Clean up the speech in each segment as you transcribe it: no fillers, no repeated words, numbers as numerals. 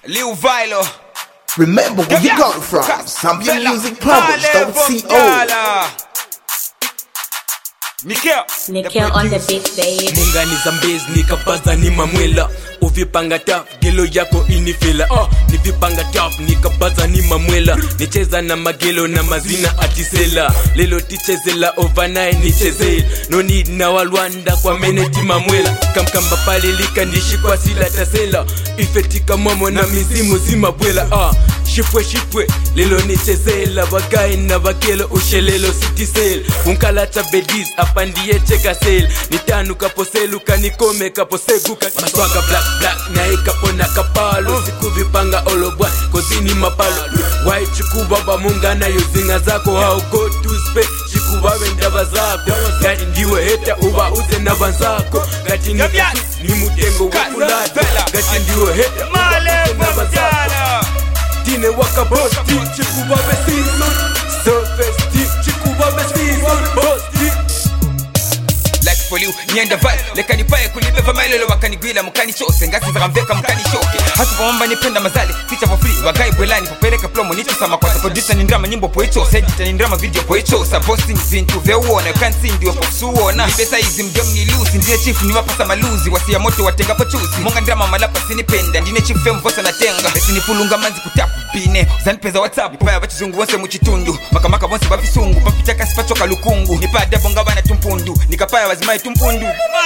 Lil Vilo. Remember where you got it from. Zambian Music Publish.co. Nikel on the beat, babe. Munga ni Zambezi nikabaza ni mamwela. Uvipanga taf, gelo yako inifila. Nivipanga taf, nikabaza ni mamwela. Nicheza na magelo na mazina atisela. Lelo tichezela overnight nichezela. No need na walwanda kwa meneti mamwela. Kamkamba pali lika ndishi kwa sila tasela. Ifetika mamo na mizimu zima bwela. Shipwe, lelo nichezela. Wagai na wakelo ushelelo sitisela. Unkalata bediz apandie cheka sale. Nitanu kaposelu kanikome kaposeguka. Maswaga black na ikapona kapalo. Siku vipanga olobwa kozini mapalo. Wai chikuba munga na yuzinga zako. How go to space chikuba wendaba zako. Gati ndiwe heta uba uze na banzako. Gati ni mutengo wakulata. Gati ndiwe heta uba uze na banzako. Dine waka bosti chikuba season. Surface deep chikuba season. Bosti like for you, nienda vibe leka nipaye kulibeva mailelo wakanigwila mukani chose ngasi zakamveka mukani shoke hatu kwa mamba nipenda mazali feature for free wagai bwelani popeleka promo nitu sama kwa producer ni drama nyimbo poecho editor ni drama video poecho posting zintu veuona you can't see ndio posuona pesa hizi mdom ni lusi ndiye chief ni wapasa maluzi wasia moto watenga pochuzi monga drama malapa sinipenda ndine chief fem vosa na tenga besi nifulunga manzi kutapu bine zanipeza whatsapp paya bachizungu wonse muchitundu makamaka wonse bavisungu papitaka sipachoka lukungu nipada bonga bana tumpundu nikapaya wazimai tumpundu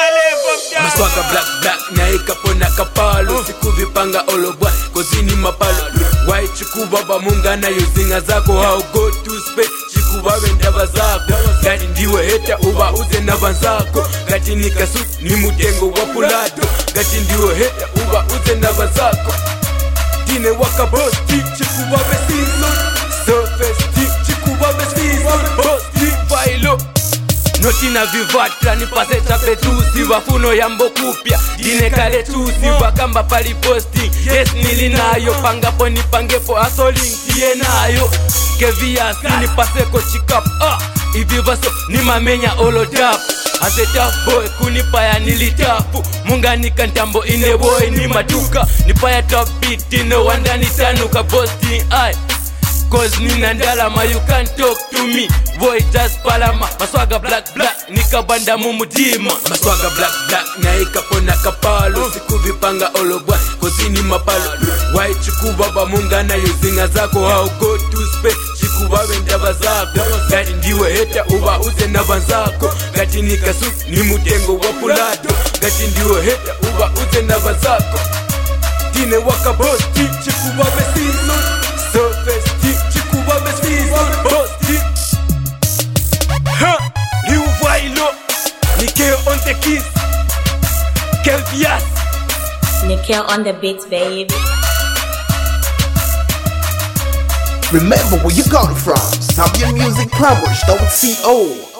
maswaga black na ikapona kapalo. Siku vipanga olobwa kozini mapalo. Wai chikuba munga na yuzinga zako. How go to space chikuba wendaba zako. Gati ndiwe heta uba uze na banzako. Gati nikasu ni mutengo wapulado. Gati ndiwe heta uba uze na banzako. Dine waka bosti chikuba season. Surface deep chikuba season. Bosti Vilo notina vivatra nipase chapetusi. Wafuno yambo kupya dine kale tusi. Wakamba pali posting yes nilinayo. Pangapo nipangepo asoling tiye nayo. Keviasi nipaseko chikap ivi vaso ni mamenya olodap. As a tough boy kunipaya nilitafu. Munga nikantambo ine boy ni maduka. Nipaya top beat ino wanda nitanuka posting cause nina ndalama you can't talk to me. Boy just palama. Maswaga black nikabanda mumudima. Maswaga black na ikapona kapalo. Siku vipanga olobwa kozini mapalo. Wai chikuba munga na yuzinga zako. How go to space chikuba wendaba zako. Gati ndiwe heta uba uze na banzako. Gati nikasu ni mutengo wapulado. Gati ndiwe heta uba uze na banzako. Dine waka bosti chikuba season. Surface deep chikuba season. Bosti Lil Vilo Nikel on the keys. Kelvias Nikel on the beat, babe. Remember where you got it from. Zambian Music Publish.co.